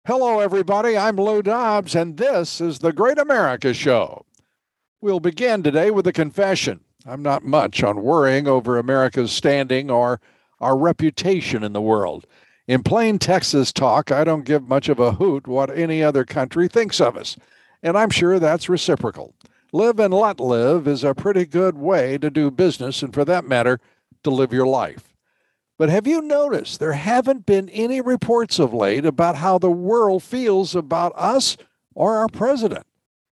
Hello, everybody. I'm Lou Dobbs, and this is the Great America Show. We'll begin today with a confession. I'm not much on worrying over America's standing or our reputation in the world. In plain Texas talk, I don't give much of a hoot what any other country thinks of us, and I'm sure that's reciprocal. Live and let live is a pretty good way to do business, and for that matter, to live your life. But have you noticed there haven't been any reports of late about how the world feels about us or our president?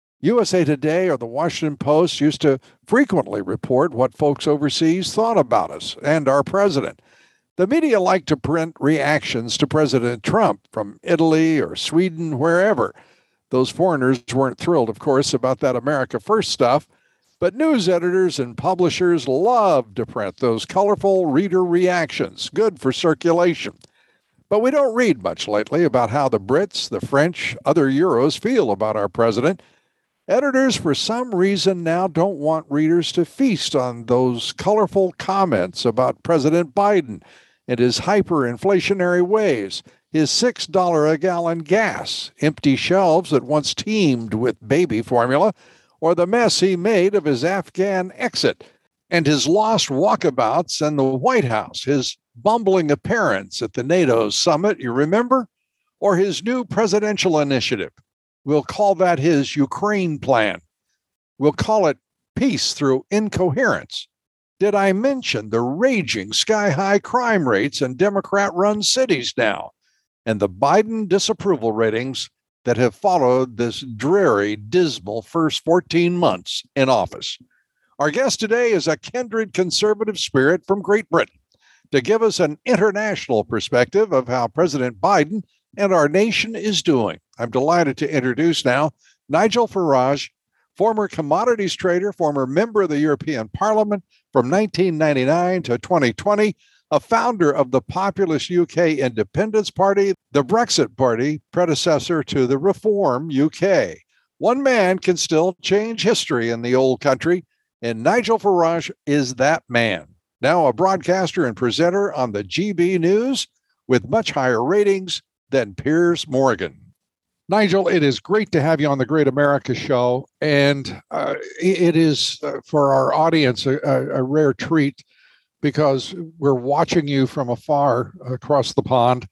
USA Today or the Washington Post used to frequently report what folks overseas thought about us and our president. The media like to print reactions to President Trump from Italy or Sweden, wherever. Those foreigners weren't thrilled, of course, about that America First stuff, but news editors and publishers love to print those colorful reader reactions, good for circulation. But we don't read much lately about how the Brits, the French, other Euros feel about our president. Editors, for some reason, now don't want readers to feast on those colorful comments about President Biden and his hyperinflationary ways, his $6 a gallon gas, empty shelves that once teemed with baby formula, or the mess he made of his Afghan exit and his lost walkabouts and the White House, his bumbling appearance at the NATO summit, you remember? Or his new presidential initiative. We'll call that his Ukraine plan. We'll call it peace through incoherence. Did I mention the raging sky-high crime rates in Democrat-run cities now? And the Biden disapproval ratings that have followed this dreary, dismal first 14 months in office. Our guest today is a kindred conservative spirit from Great Britain to give us an international perspective of how President Biden and our nation is doing. I'm delighted to introduce now Nigel Farage, former commodities trader, former member of the European Parliament from 1999 to 2020, a founder of the populist UK Independence Party, the Brexit Party, predecessor to the Reform UK. One man can still change history in the old country, and Nigel Farage is that man. Now a broadcaster and presenter on the GB News with much higher ratings than Piers Morgan. Nigel, it is great to have you on the Great America Show, and it is for our audience a rare treat because we're watching you from afar across the pond,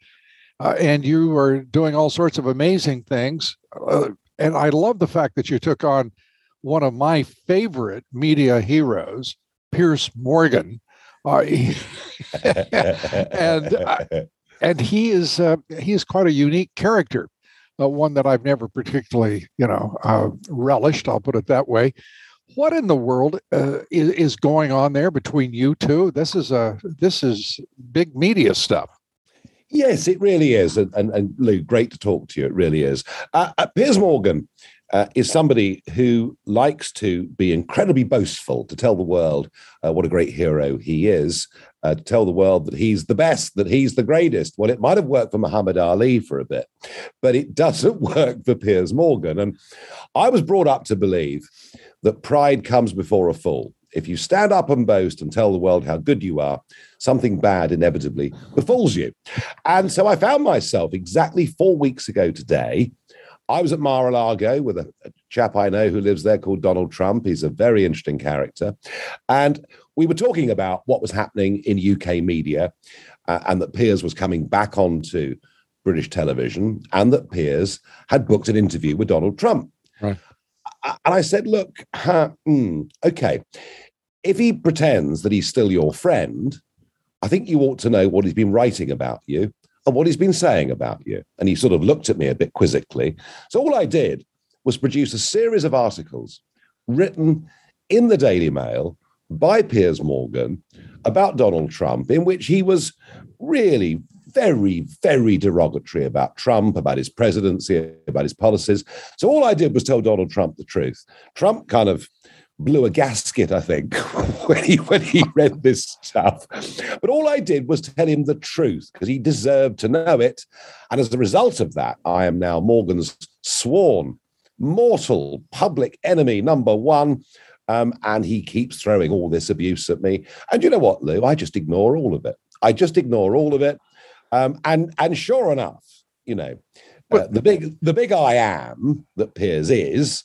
and you are doing all sorts of amazing things. And I love the fact that you took on one of my favorite media heroes, Piers Morgan. And he is quite a unique character, one that I've never particularly, relished. I'll put it that way. What in the world is going on there between you two? This is big media stuff. Yes, it really is. And Lou, great to talk to you. It really is. Piers Morgan is somebody who likes to be incredibly boastful, to tell the world what a great hero he is, to tell the world that he's the best, that he's the greatest. Well, it might have worked for Muhammad Ali for a bit, but it doesn't work for Piers Morgan. And I was brought up to believe that pride comes before a fall. If you stand up and boast and tell the world how good you are, something bad inevitably befalls you. And so I found myself exactly 4 weeks ago today. I was at Mar-a-Lago with a chap I know who lives there called Donald Trump. He's a very interesting character. And we were talking about what was happening in UK media and that Piers was coming back onto British television and that Piers had booked an interview with Donald Trump. Right. And I said, look, okay, if he pretends that he's still your friend, I think you ought to know what he's been writing about you and what he's been saying about you. And he sort of looked at me a bit quizzically. So all I did was produce a series of articles written in the Daily Mail by Piers Morgan about Donald Trump, in which he was really very, very derogatory about Trump, about his presidency, about his policies. So all I did was tell Donald Trump the truth. Trump kind of blew a gasket, I think, when he read this stuff. But all I did was tell him the truth because he deserved to know it. And as a result of that, I am now Morgan's sworn, mortal public enemy number one. And he keeps throwing all this abuse at me. And you know what, Lou? I just ignore all of it. And sure enough, The big I am that Piers is,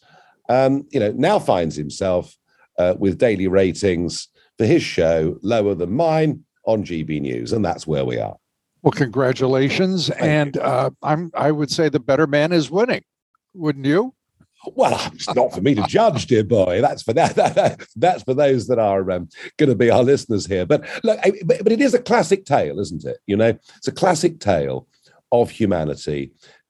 now finds himself with daily ratings for his show lower than mine on GB News, and that's where we are. Well, congratulations, and I would say the better man is winning, wouldn't you? Well, it's not for me to judge, dear boy. That's for that's for those that are going to be our listeners here. But look, but it is a classic tale, isn't it? It's a classic tale of humanity.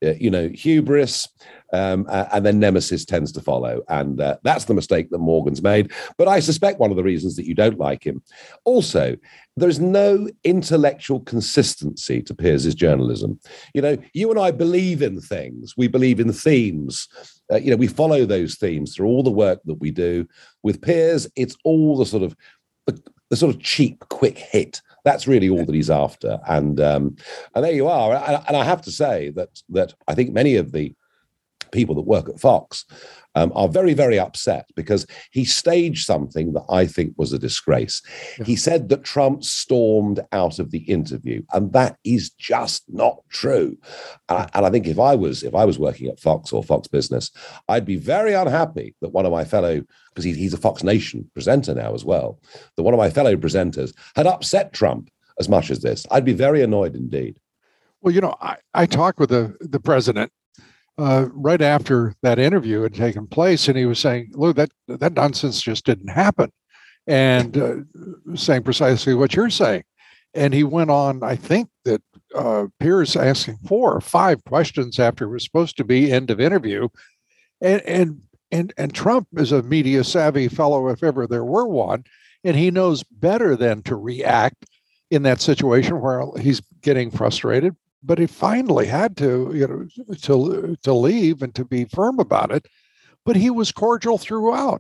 Hubris, and then nemesis tends to follow. And that's the mistake that Morgan's made. But I suspect one of the reasons that you don't like him. Also, there's no intellectual consistency to Piers's journalism. You and I believe in things. We believe in themes. We follow those themes through all the work that we do. With Piers, it's all the sort of cheap, quick hit. That's really all that he's after. And there you are. And I have to say that I think many of the people that work at Fox are very, very upset because he staged something that I think was a disgrace. Yeah. He said that Trump stormed out of the interview, and that is just not true. And I think if I was working at Fox or Fox Business, I'd be very unhappy that one of my fellow, because he's a Fox Nation presenter now as well, that one of my fellow presenters had upset Trump as much as this. I'd be very annoyed indeed. Well, I talked with the president right after that interview had taken place, and he was saying, look, that nonsense just didn't happen, and saying precisely what you're saying. And he went on, I think that Piers asking 4 or 5 questions after it was supposed to be end of interview. And Trump is a media savvy fellow, if ever there were one, and he knows better than to react in that situation where he's getting frustrated. But he finally had to leave and to be firm about it. But he was cordial throughout.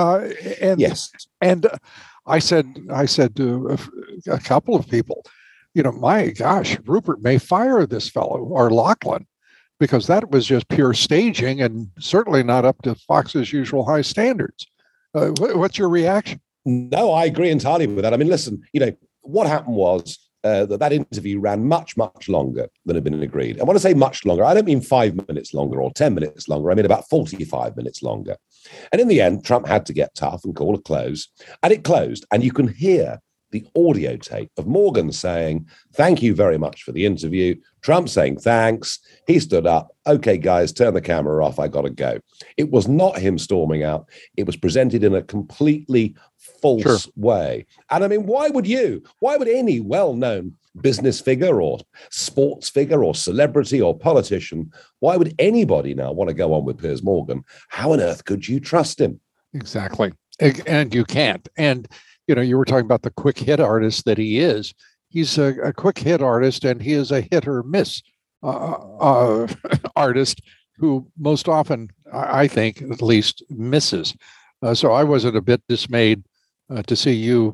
Yes. And I said to a couple of people, my gosh, Rupert may fire this fellow or Lachlan, because that was just pure staging and certainly not up to Fox's usual high standards. What's your reaction? No, I agree entirely with that. I mean, listen, what happened was, that interview ran much, much longer than had been agreed. I want to say much longer. I don't mean 5 minutes longer or 10 minutes longer. I mean about 45 minutes longer. And in the end, Trump had to get tough and call a close. And it closed. And you can hear the audio tape of Morgan saying, thank you very much for the interview. Trump saying, thanks. He stood up. Okay, guys, turn the camera off. I got to go. It was not him storming out. It was presented in a completely false way. And I mean, why would any well-known business figure or sports figure or celebrity or politician, why would anybody now want to go on with Piers Morgan? How on earth could you trust him? Exactly. And you can't. And, you were talking about the quick hit artist that he is. He's a quick hit artist, and he is a hit or miss artist who most often, I think, at least misses. So I wasn't a bit dismayed to see you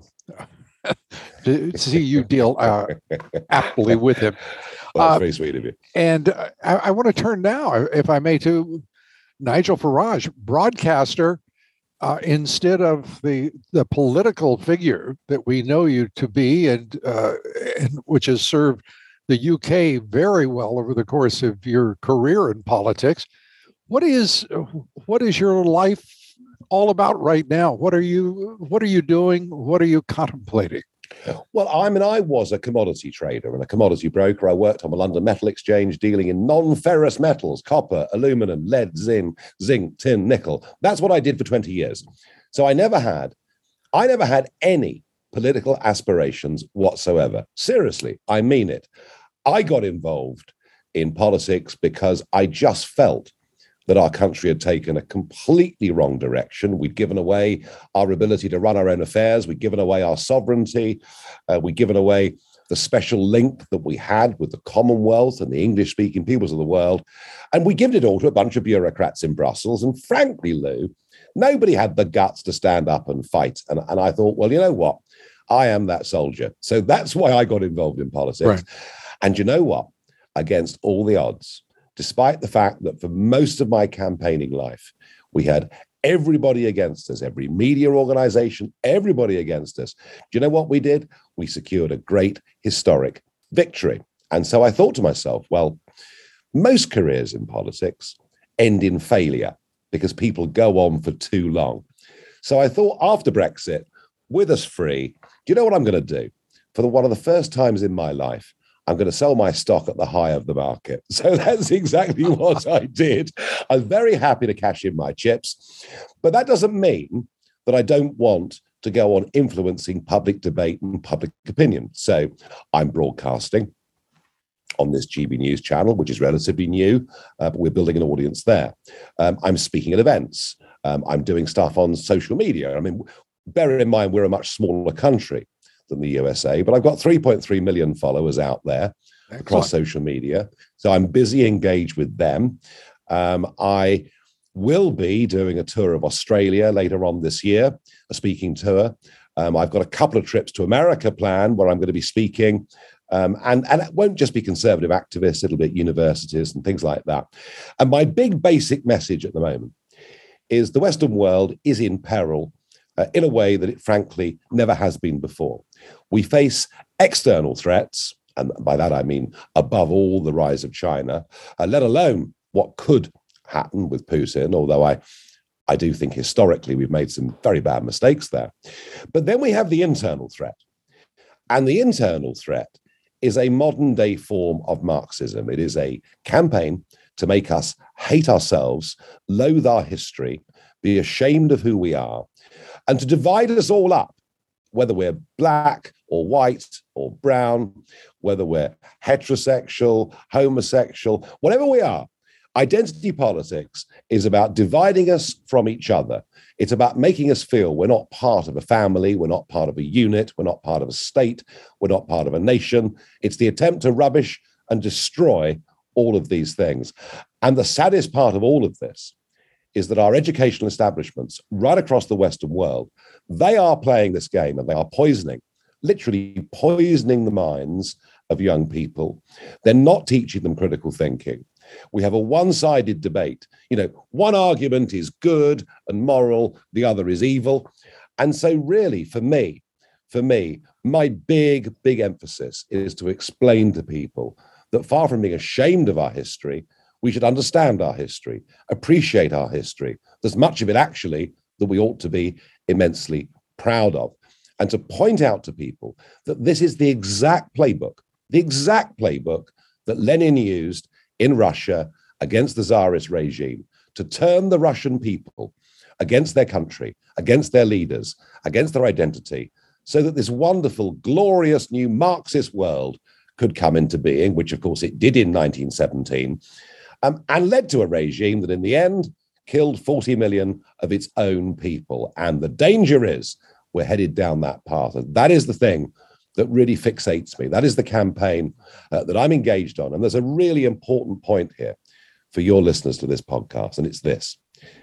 deal aptly with him. Well, that's very sweet of you. And I want to turn now, if I may, to Nigel Farage, broadcaster, instead of the political figure that we know you to be, and which has served the UK very well over the course of your career in politics. What is your life all about right now? What are you doing? What are you contemplating? Well, I was a commodity trader and a commodity broker. I worked on the London Metal Exchange dealing in non-ferrous metals, copper, aluminum, lead, zinc, tin, nickel. That's what I did for 20 years. So I never had any political aspirations whatsoever. Seriously, I mean it. I got involved in politics because I just felt that our country had taken a completely wrong direction. We'd given away our ability to run our own affairs. We'd given away our sovereignty. We'd given away the special link that we had with the Commonwealth and the English-speaking peoples of the world. And we given it all to a bunch of bureaucrats in Brussels. And frankly, Lou, nobody had the guts to stand up and fight. And I thought, well, you know what? I am that soldier. So that's why I got involved in politics. Right. And you know what? Against all the odds, despite the fact that for most of my campaigning life, we had everybody against us, every media organization, everybody against us. Do you know what we did? We secured a great historic victory. And so I thought to myself, well, Most careers in politics end in failure because people go on for too long. So I thought after Brexit, with us free, do you know what I'm going to do? For one of the first times in my life, I'm going to sell my stock at the high of the market. So that's exactly what I did. I'm very happy to cash in my chips, but that doesn't mean that I don't want to go on influencing public debate and public opinion. So I'm broadcasting on this GB News channel, which is relatively new, but we're building an audience there. I'm speaking at events. I'm doing stuff on social media. I mean, bear in mind, we're a much smaller country than the USA, but I've got 3.3 million followers out there across social media. So I'm busy engaged with them. I will be doing a tour of Australia later on this year, a speaking tour. I've got a couple of trips to America planned where I'm going to be speaking. And it won't just be conservative activists, it'll be at universities and things like that. And my big basic message at the moment is the Western world is in peril in a way that it frankly never has been before. We face external threats, and by that I mean above all the rise of China, let alone what could happen with Putin, although I do think historically we've made some very bad mistakes there. But then we have the internal threat. And the internal threat is a modern day form of Marxism. It is a campaign to make us hate ourselves, loathe our history, be ashamed of who we are, and to divide us all up, whether we're black or white or brown, whether we're heterosexual, homosexual, whatever we are. Identity politics is about dividing us from each other. It's about making us feel we're not part of a family, we're not part of a unit, we're not part of a state, we're not part of a nation. It's the attempt to rubbish and destroy all of these things. And the saddest part of all of this is that our educational establishments right across the Western world, they are playing this game and they are literally poisoning the minds of young people. They're not teaching them critical thinking. We have a one-sided debate. You know, one argument is good and moral, the other is evil. And so really, for me, my big emphasis is to explain to people that far from being ashamed of our history, we should understand our history, appreciate our history. There's much of it actually that we ought to be immensely proud of. And to point out to people that this is the exact playbook that Lenin used in Russia against the Tsarist regime to turn the Russian people against their country, against their leaders, against their identity, so that this wonderful, glorious new Marxist world could come into being, which of course it did in 1917, and led to a regime that in the end killed 40 million of its own people. And the danger is we're headed down that path. And that is the thing that really fixates me. That is the campaign that I'm engaged on. And there's a really important point here for your listeners to this podcast, and it's this.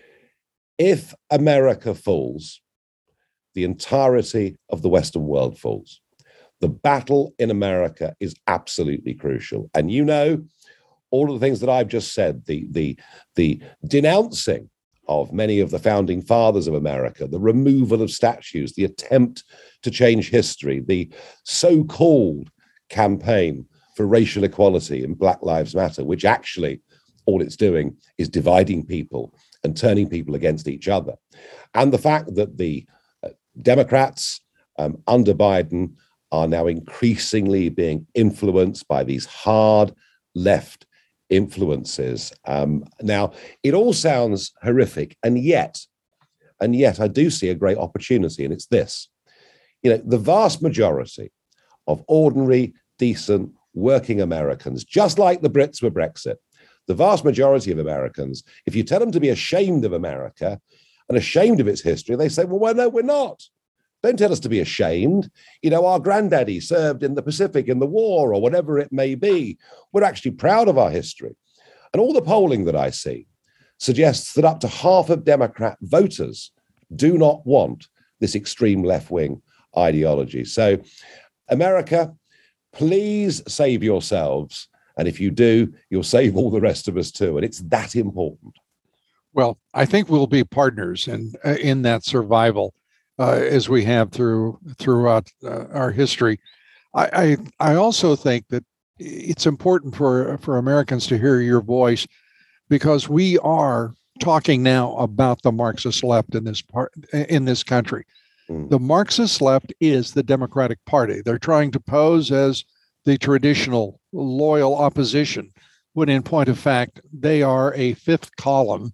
If America falls, the entirety of the Western world falls. The battle in America is absolutely crucial. And you know, all of the things that I've just said, the denouncing of many of the founding fathers of America, the removal of statues, the attempt to change history, the so-called campaign for racial equality in Black Lives Matter, which actually all it's doing is dividing people and turning people against each other. And the fact that the Democrats under Biden are now increasingly being influenced by these hard left influences. Now, it all sounds horrific, and yet I do see a great opportunity, and it's this. You know, the vast majority of ordinary, decent, working Americans, just like the Brits with Brexit, the vast majority of Americans, if you tell them to be ashamed of America and ashamed of its history, they say, well, no, we're not. Don't tell us to be ashamed. You know, our granddaddy served in the Pacific in the war or whatever it may be. We're actually proud of our history. And all the polling that I see suggests that up to half of Democrat voters do not want this extreme left-wing ideology. So, America, please save yourselves. And if you do, you'll save all the rest of us too. And it's that important. Well, I think we'll be partners in that survival. As we have throughout our history. I also think that it's important for Americans to hear your voice, because we are talking now about the Marxist left in this country. The Marxist left is the Democratic Party. They're trying to pose as the traditional loyal opposition, when in point of fact, they are a fifth column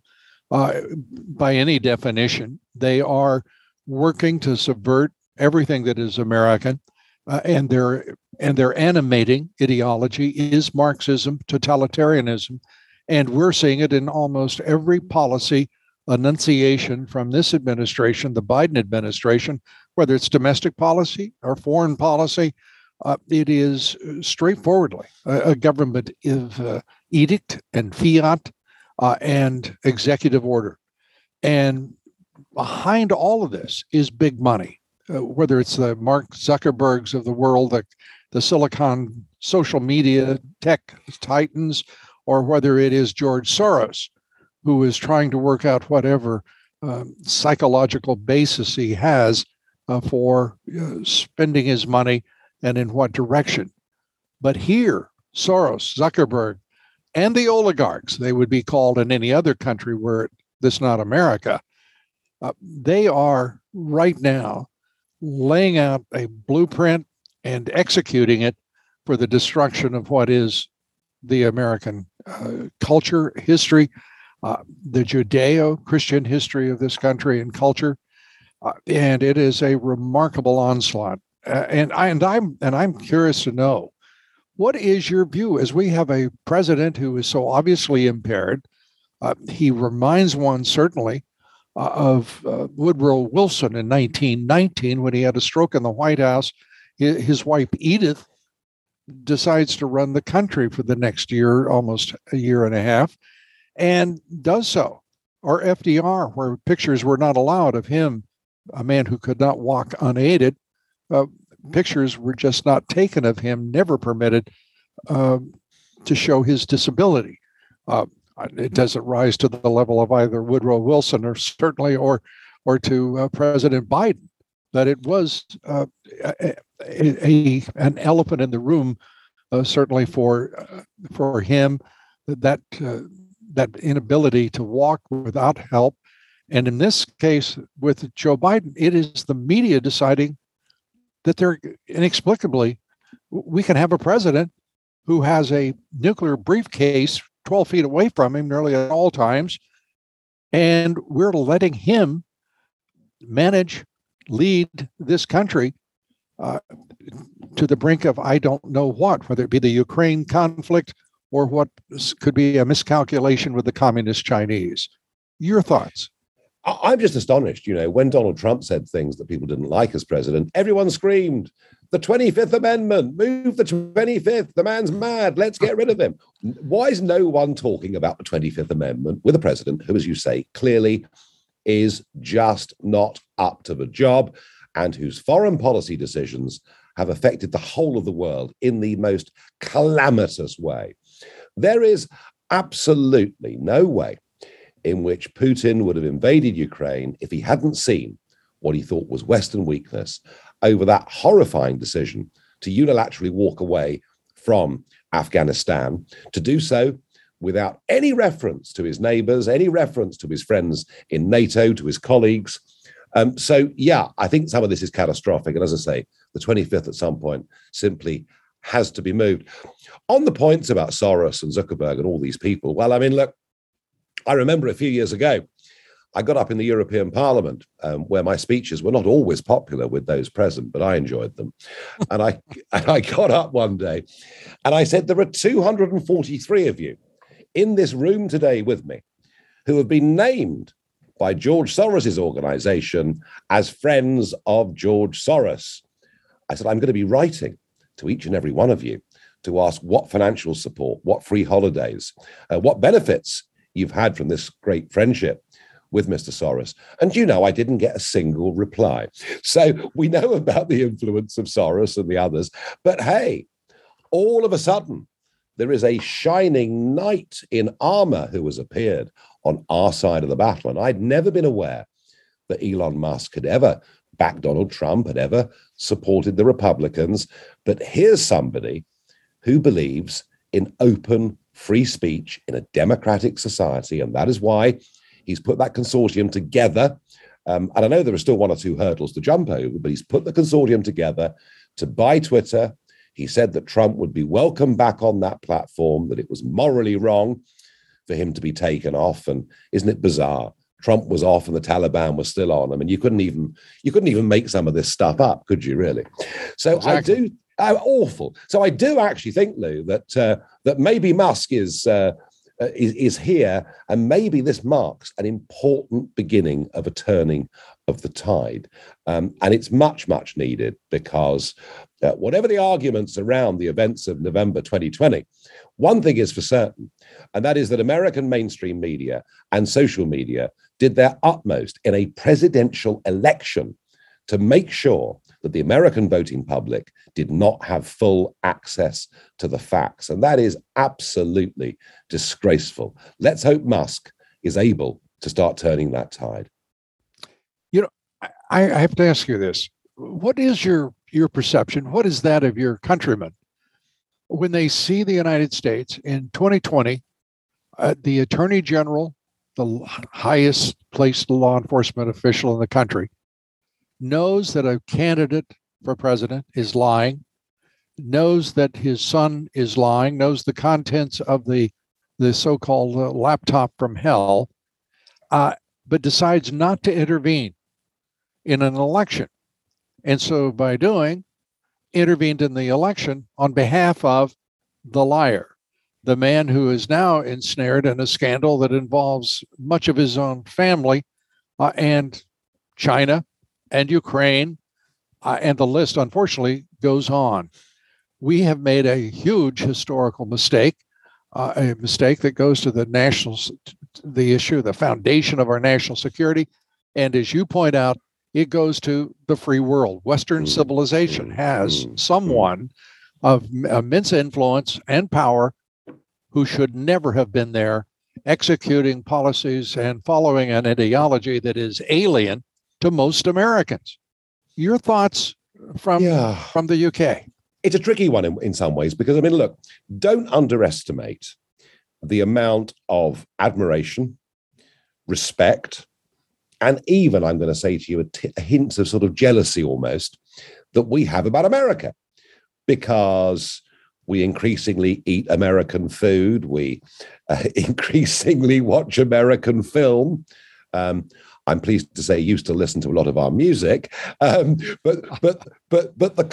by any definition. They are working to subvert everything that is American, and their animating ideology is Marxism, totalitarianism, and we're seeing it in almost every policy enunciation from this administration, the Biden administration, whether it's domestic policy or foreign policy. It is straightforwardly a government of edict and fiat and executive order. And behind all of this is big money, whether it's the Mark Zuckerbergs of the world, the Silicon social media tech titans, or whether it is George Soros, who is trying to work out whatever psychological basis he has for spending his money and in what direction. But here, Soros, Zuckerberg, and the oligarchs, they would be called in any other country were this not America, they are right now laying out a blueprint and executing it for the destruction of what is the American culture, history, the Judeo-Christian history of this country and culture, and it is a remarkable onslaught. And I'm curious to know, what is your view as we have a president who is so obviously impaired? He reminds one certainly of Woodrow Wilson in 1919 when he had a stroke in the White House. His wife Edith decides to run the country for the next year, almost a year and a half, and does so. Or FDR, where pictures were not allowed of him, a man who could not walk unaided. Pictures were just not taken of him, never permitted to show his disability. It doesn't rise to the level of either Woodrow Wilson or certainly or to President Biden, but it was an elephant in the room, certainly for him, that inability to walk without help. And in this case, with Joe Biden, it is the media deciding that they're inexplicably, we can have a president who has a nuclear briefcase 12 feet away from him nearly at all times, and we're letting him lead this country to the brink of I don't know what, whether it be the Ukraine conflict or what could be a miscalculation with the communist Chinese. Your thoughts? I'm just astonished. When Donald Trump said things that people didn't like as president, everyone screamed, the 25th Amendment, move the 25th, the man's mad, let's get rid of him. Why is no one talking about the 25th Amendment with a president who, as you say, clearly is just not up to the job and whose foreign policy decisions have affected the whole of the world in the most calamitous way? There is absolutely no way in which Putin would have invaded Ukraine if he hadn't seen what he thought was Western weakness over that horrifying decision to unilaterally walk away from Afghanistan, to do so without any reference to his neighbors, any reference to his friends in NATO, to his colleagues. So, I think some of this is catastrophic. And as I say, the 25th at some point simply has to be moved. On the points about Soros and Zuckerberg and all these people, well, I mean, look, I remember a few years ago, I got up in the European Parliament where my speeches were not always popular with those present, but I enjoyed them. And I got up one day and I said, there are 243 of you in this room today with me who have been named by George Soros's organization as friends of George Soros. I said, I'm going to be writing to each and every one of you to ask what financial support, what free holidays, what benefits you've had from this great friendship with Mr. Soros. And I didn't get a single reply. So we know about the influence of Soros and the others. But hey, all of a sudden, there is a shining knight in armor who has appeared on our side of the battle. And I'd never been aware that Elon Musk had ever backed Donald Trump, had ever supported the Republicans. But here's somebody who believes in open, free speech in a democratic society. And that is why he's put that consortium together. And I know there are still one or two hurdles to jump over, but he's put the consortium together to buy Twitter. He said that Trump would be welcome back on that platform, that it was morally wrong for him to be taken off. And isn't it bizarre? Trump was off and the Taliban was still on. I mean, you couldn't even make some of this stuff up, could you really? So exactly. Awful. So I do actually think, Lou, that maybe Musk is here, and maybe this marks an important beginning of a turning of the tide. And it's much, much needed, because whatever the arguments around the events of November 2020, one thing is for certain, and that is that American mainstream media and social media did their utmost in a presidential election to make sure that the American voting public did not have full access to the facts. And that is absolutely disgraceful. Let's hope Musk is able to start turning that tide. You know, I have to ask you this. What is your perception? What is that of your countrymen when they see the United States in 2020, the Attorney General, the highest placed law enforcement official in the country, knows that a candidate for president is lying, knows that his son is lying, knows the contents of the so-called laptop from hell, but decides not to intervene in an election. And so by doing, intervened in the election on behalf of the liar, the man who is now ensnared in a scandal that involves much of his own family and China and Ukraine, and the list, unfortunately, goes on. We have made a huge historical mistake, a mistake that goes to the issue, the foundation of our national security. And as you point out, it goes to the free world. Western civilization has someone of immense influence and power who should never have been there, executing policies and following an ideology that is alien to most Americans. Your thoughts from the UK? It's a tricky one in some ways, because, I mean, look, don't underestimate the amount of admiration, respect, and even, I'm going to say to you, a hint of sort of jealousy almost that we have about America, because we increasingly eat American food. We increasingly watch American film. I'm pleased to say used to listen to a lot of our music, but the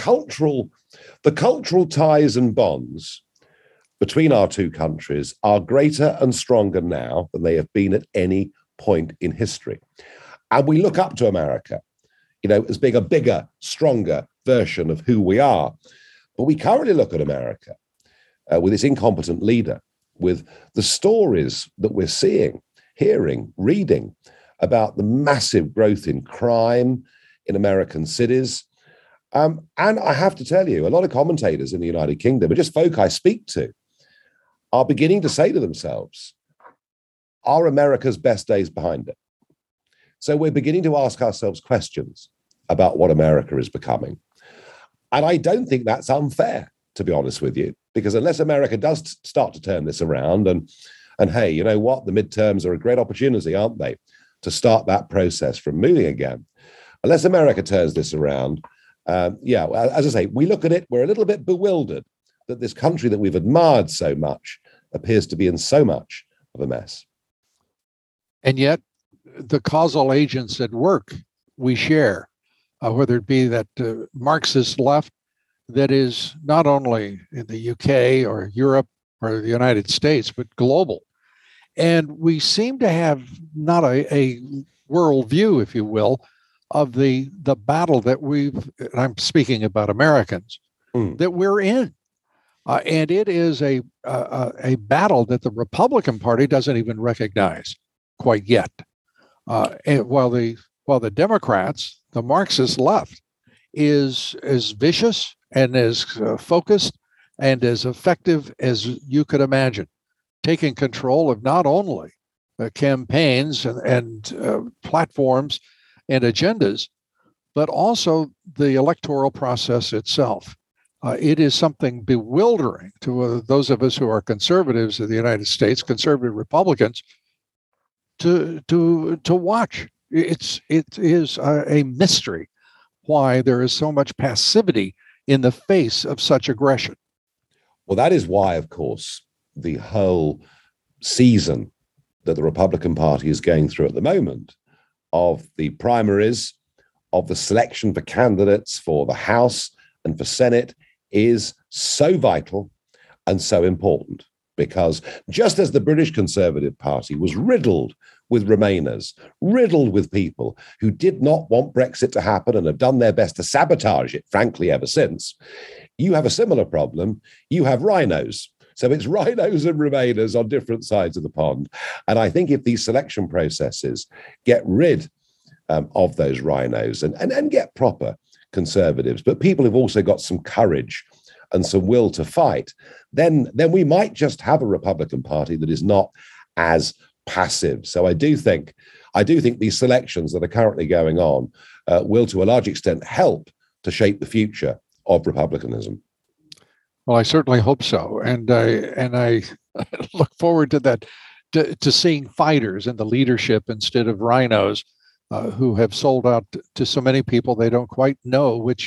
cultural ties and bonds between our two countries are greater and stronger now than they have been at any point in history. And we look up to America, as being a bigger, stronger version of who we are. But we currently look at America with its incompetent leader, with the stories that we're seeing, hearing, reading about the massive growth in crime in American cities. And I have to tell you, a lot of commentators in the United Kingdom, but just folk I speak to, are beginning to say to themselves, are America's best days behind it? So we're beginning to ask ourselves questions about what America is becoming. And I don't think that's unfair, to be honest with you, because unless America does start to turn this around, and hey, you know what? The midterms are a great opportunity, aren't they, to start that process from moving again. Unless America turns this around, as I say, we look at it, we're a little bit bewildered that this country that we've admired so much appears to be in so much of a mess. And yet, the causal agents at work we share, whether it be that Marxist left that is not only in the UK or Europe or the United States, but global. And we seem to have not a worldview, if you will, of the battle that and I'm speaking about Americans, that we're in. And it is a battle that the Republican Party doesn't even recognize quite yet. And while the Democrats, the Marxist left, is as vicious and as focused and as effective as you could imagine, taking control of not only campaigns and platforms and agendas, but also the electoral process itself. it is something bewildering to those of us who are conservatives in the United States, conservative Republicans, to watch. It is a mystery why there is so much passivity in the face of such aggression. Well, that is why, of course, the whole season that the Republican Party is going through at the moment of the primaries, of the selection for candidates for the House and for Senate is so vital and so important, because just as the British Conservative Party was riddled with Remainers, riddled with people who did not want Brexit to happen and have done their best to sabotage it, frankly, ever since, you have a similar problem. You have rhinos. So it's rhinos and Remainers on different sides of the pond. And I think if these selection processes get rid of those rhinos and get proper conservatives, but people who've also got some courage and some will to fight, then we might just have a Republican Party that is not as passive. So I do think these selections that are currently going on will, to a large extent, help to shape the future of republicanism. Well, I certainly hope so, and I look forward to that, to seeing fighters in the leadership instead of rhinos who have sold out to so many people they don't quite know which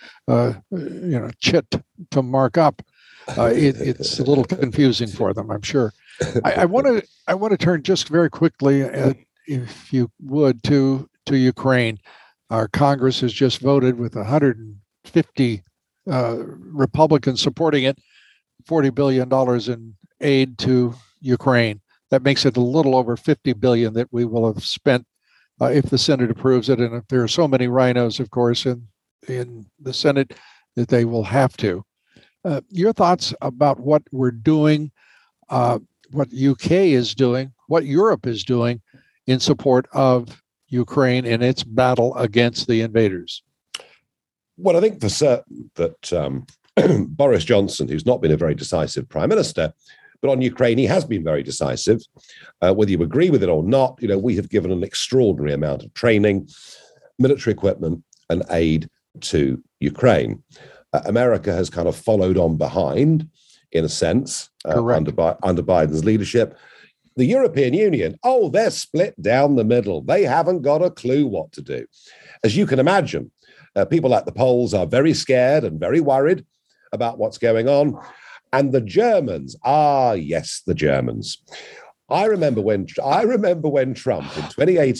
chit to mark up. It's a little confusing for them, I'm sure. I want to turn just very quickly, if you would, to Ukraine. Our Congress has just voted with 150 Republicans supporting it, $40 billion in aid to Ukraine. That makes it a little over $50 billion that we will have spent if the Senate approves it. And if there are so many rhinos, of course, in the Senate, that they will have to. Your thoughts about what we're doing, what UK is doing, what Europe is doing in support of Ukraine in its battle against the invaders? Well, I think for certain that Boris Johnson, who's not been a very decisive prime minister, but on Ukraine, he has been very decisive. Whether you agree with it or not, we have given an extraordinary amount of training, military equipment, and aid to Ukraine. America has kind of followed on behind, in a sense, under Biden's leadership. The European Union, they're split down the middle. They haven't got a clue what to do. As you can imagine, people at the polls are very scared and very worried about what's going on. And the Germans, yes, the Germans. I remember when Trump in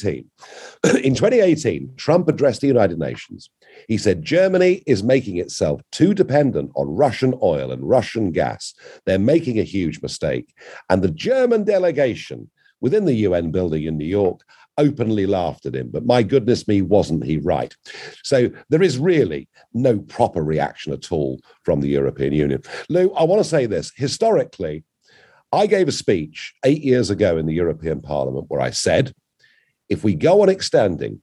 2018, Trump addressed the United Nations. He said, Germany is making itself too dependent on Russian oil and Russian gas. They're making a huge mistake. And the German delegation within the UN building in New York openly laughed at him. But my goodness me, wasn't he right? So there is really no proper reaction at all from the European Union. Lou, I want to say this. Historically, I gave a speech 8 years ago in the European Parliament where I said, if we go on expanding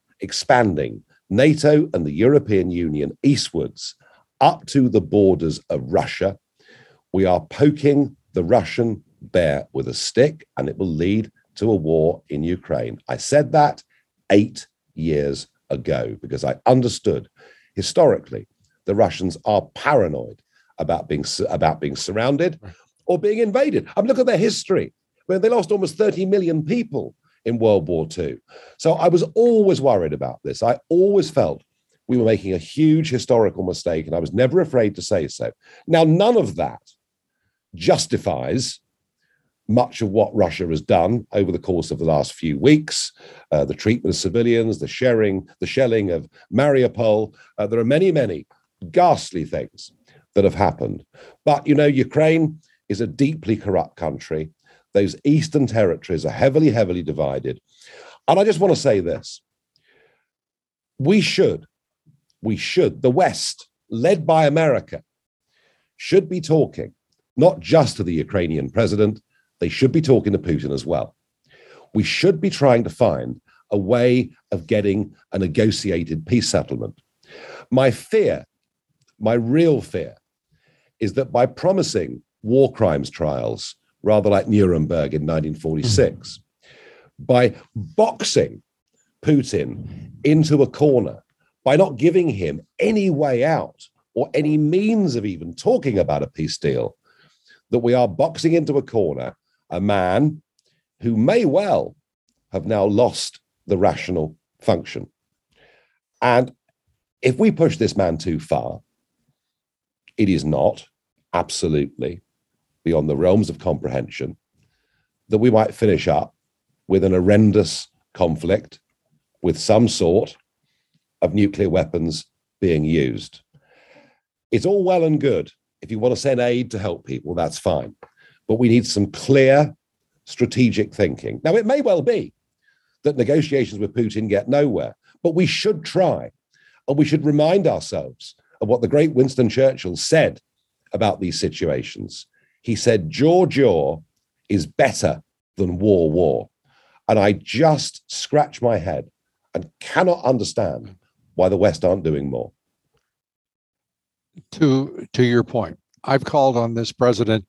NATO and the European Union eastwards up to the borders of Russia, we are poking the Russian bear with a stick, and it will lead to a war in Ukraine. I said that 8 years ago because I understood historically the Russians are paranoid about being surrounded or being invaded. Look at their history. They lost almost 30 million people in World War II. So I was always worried about this. I always felt we were making a huge historical mistake, and I was never afraid to say so. Now, none of that justifies much of what Russia has done over the course of the last few weeks, the treatment of civilians, the shelling of Mariupol. There are many, many ghastly things that have happened. But, Ukraine is a deeply corrupt country. Those eastern territories are heavily, heavily divided. And I just want to say this. We should, the West, led by America, should be talking not just to the Ukrainian president, they should be talking to Putin as well. We should be trying to find a way of getting a negotiated peace settlement. My real fear, is that by promising war crimes trials, rather like Nuremberg in 1946, by boxing Putin into a corner, by not giving him any way out or any means of even talking about a peace deal, that we are boxing into a corner a man who may well have now lost the rational function. And if we push this man too far, it is not absolutely beyond the realms of comprehension that we might finish up with an horrendous conflict with some sort of nuclear weapons being used. It's all well and good. If you want to send aid to help people, that's fine. But we need some clear strategic thinking. Now, it may well be that negotiations with Putin get nowhere, but we should try. And we should remind ourselves of what the great Winston Churchill said about these situations. He said, jaw is better than war. And I just scratch my head and cannot understand why the West aren't doing more. To your point, I've called on this president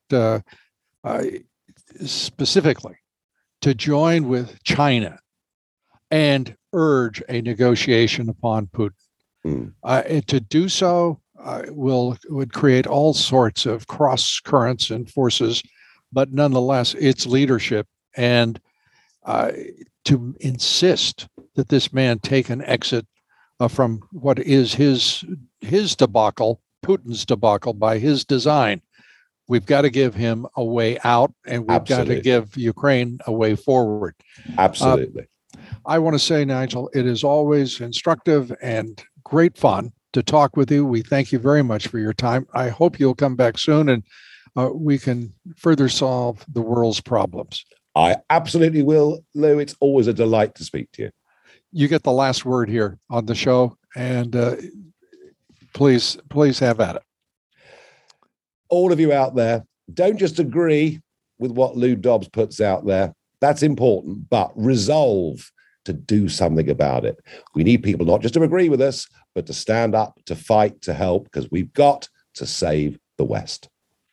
specifically to join with China and urge a negotiation upon Putin. To do so would create all sorts of cross currents and forces, but nonetheless, its leadership and to insist that this man take an exit from what is his debacle, Putin's debacle by his design. We've got to give him a way out, and we've got to give Ukraine a way forward. Absolutely. I want to say, Nigel, it is always instructive and great fun to talk with you. We thank you very much for your time. I hope you'll come back soon and we can further solve the world's problems. I absolutely will, Lou. It's always a delight to speak to you. You get the last word here on the show, and please have at it. All of you out there, don't just agree with what Lou Dobbs puts out there. That's important, but resolve to do something about it. We need people not just to agree with us, but to stand up, to fight, to help, because we've got to save the West.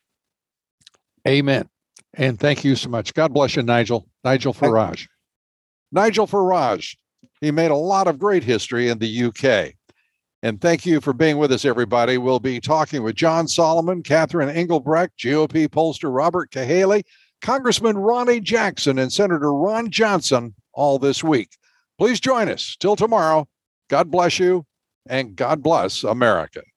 Amen. And thank you so much. God bless you, Nigel. Nigel Farage. Nigel Farage. He made a lot of great history in the UK. And thank you for being with us, everybody. We'll be talking with John Solomon, Catherine Engelbrecht, GOP pollster Robert Cahaly, Congressman Ronnie Jackson, and Senator Ron Johnson all this week. Please join us. Till tomorrow, God bless you, and God bless America.